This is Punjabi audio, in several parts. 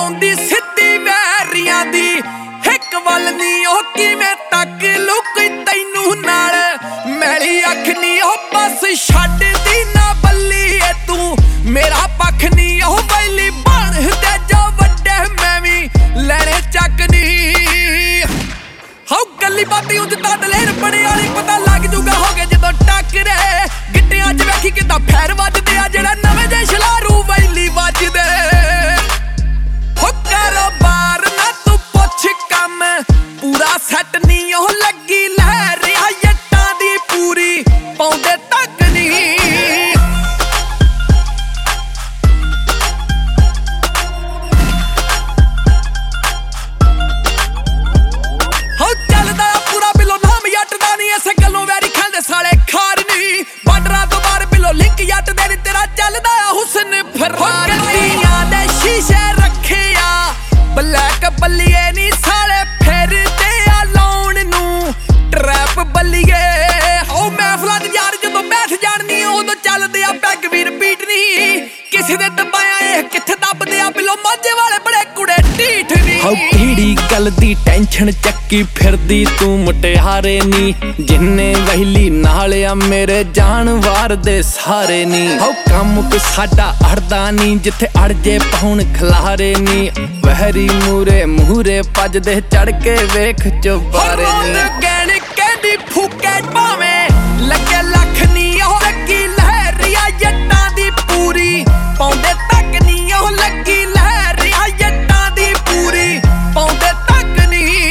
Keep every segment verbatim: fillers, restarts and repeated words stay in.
ਆਉਂਦੀ ਸਿੱਧੀ ਵੈਰੀਆਂ ਦੀ ਇੱਕ ਵੱਲ ਨੀ ਉਹ ਕਿਵੇਂ ਤੱਕ ਲੂ ਕੋਈ ਤੈਨੂੰ ਨਾਲ ਮੈਲੀ ਅੱਖ ਨੀ ਉਹ ਬਸ ਛੱਡਦੀ ਨਾ ਬੱਲੀ ਏ ਤੂੰ ਮੇਰਾ ਪੱਖ ਨੀ ਉਹ ਵੈਲੀ ਬਣ ਤੇ ਜੋ ਵੱਡੇ ਮੈਂ ਵੀ ਲੈਣੇ ਚੱਕ ਨੀ ਹਾਉ ਗੱਲੀ ਬਾਤੀ ਉੱਤੇ ਤਾਂ ਦਲੇਰ ਬਣੇ ਵਾਲੀ ਪਤਾ ਲੱਗ ਜੂਗਾ ਹੋ ਗਏ ਜਦੋਂ ਟੱਕਰੇ ਗਿੱਟਿਆਂ 'ਚ ਵੇਖੀ ਕਿੱਦਾਂ ਫੈਰ ਵੱਜਦੇ ਆ ਜਿਹੜਾ ਨਵੇਂ ਜੇ ਛਲਾਰੂ ਵੈਲੀ ਵੱਜਦੇ ਹੋ ਕਾਰੋਬਾਰ ਨਾ ਤੂੰ ਪੁੱਛ ਕੰਮ ਪੂਰਾ ਸੈੱਟ ਨੀ ਉਹ ਲੱਗੀ ਲਹਿਰ ਆ ਜੱਟਾਂ ਦੀ ਪੂਰੀ ਪਾਉਂਦੇ ਤੱਕ ਨੀ ਹੋ ਚੱਲਦਾ ਪੂਰਾ ਬਿੱਲੋ ਨਾਮ ਜੱਟ ਦਾ ਨੀ ਇਸੇ ਗੱਲੋਂ ਵੈਰੀ ਖਾਂਦੇ ਸਾਲੇ ਖਾਰ ਨੀ ਬਾਰਡਰਾਂ ਤੋਂ ਬਾਹਰ ਬਿੱਲੋ ਲਿੰਕ ਜੱਟ ਦੇ ਨੀ ਤੇਰਾ ਚੱਲਦਾ ਹੁਸਨ ਫਰਾਰ ਗੱਡੀਆਂ ਦੇ ਸ਼ੀਸ਼ੇ ਰੱਖਿਆ ਬਲੈਕ ਬੱਲੀਏ ਨੀ ਸਾਲੇ ਫਿਰਦੇ ਆ ਲਾਉਣ ਨੂੰ ਟਰੈਪ ਬੱਲੀਏ ਉਹ ਮਹਿਫਲਾਂ 'ਚ ਯਾਰ ਜਦੋਂ ਬੈਠ ਜਾਣਨੀ ਉਦੋਂ ਚੱਲਦੇ ਆ ਪੈਗ ਵੀ ਰਿਪੀਟ ਨੀ ਕਿਸੇ ਦੇ ਦਬਾਇਆ ਇਹ ਕਿੱਥੇ ਦੱਬਦੇ ਆ ਬਿੱਲੋ ਮਾਝੇ ਵਾਲੇ ਬੜੇ ਕੁੜੇ ਢੀਠ ਨੀ ਹਾਉ ਕਿਹੜੀ ਗੱਲ ਦੀ ਟੈਨਸ਼ਨ ਚੱਕੀ ਫਿਰਦੀ ਤੂੰ ਮੁਟਿਆਰੇ ਨੀ ਜਿੰਨੇ ਵਹਿਲੀ ਨਾਲ ਆ ਮੇਰੇ ਜਾਨਵਾਰ ਦੇ ਸਾਰੇ ਨੀ ਹਾਉ ਕੰਮ ਕੋ ਸਾਡਾ ਅੜਦਾ ਨੀ ਜਿੱਥੇ ਅੜ ਜੇ ਪਾਉਣ ਖਲਾਰੇ ਨੀ ਵਹਿਰੀ ਮੂਰੇ ਮੂਰੇ ਭੱਜਦੇ ਚੜ ਕੇ ਵੇਖ ਚੁਬਾਰੇ ਨੀ ਗੈਣ ਕਹਿੰਦੀ ਫੂਕੇ ਭਾਵੇਂ ਲੱਗੇ ਲੱਖ ਨੀ ਉਹ ਲੱਗੀ ਲਹਿਰ ਆ ਜੱਟਾਂ ਦੀ ਪੂਰੀ ਪਾਉਂਦੇ ਤੱਕ ਨੀ ਉਹ ਲੱਗੀ ਲਹਿਰ ਆ ਜੱਟਾਂ ਦੀ ਪੂਰੀ ਪਾਉਂਦੇ ਤੱਕ ਨੀ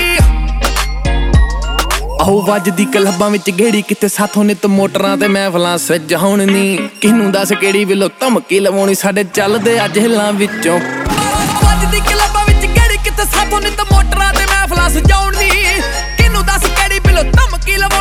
ਆਹੋ ਵੱਜਦੀ ਕਲੱਬਾਂ ਵਿੱਚ ਗੇੜੀ ਕਿਤੇ ਸਾਥੋਂ ਨਿਤ ਮੋਟਰਾਂ ਤੇ ਮਹਿਫਲਾਂ ਸੱਜ ਹੋਣ ਨੀ ਕਿਹਨੂੰ ਦੱਸ ਕਿਹੜੀ ਵਿਲੋ ਧਮਕੀ ਲਵਾਉਣੀ ਸਾਡੇ ਚੱਲਦੇ ਅੱਜ ਹਿੱਲਾਂ ਵਿੱਚੋਂ ਵੱਜਦੀ ਕਲੱਬਾਂ ਵਿੱਚ ਗੇੜੀ ਕਿਤੇ ਸਾਥੋਂ ਨਿਤ ਮੋਟਰਾਂ ਤੇ ਮਹਿਫਲਾਂ ਸਜਾਉਣ ਨੀ ਕਿਹਨੂੰ ਦੱਸ ਕਿਹੜੀ ਵਿਲੋ ਧਮਕੀ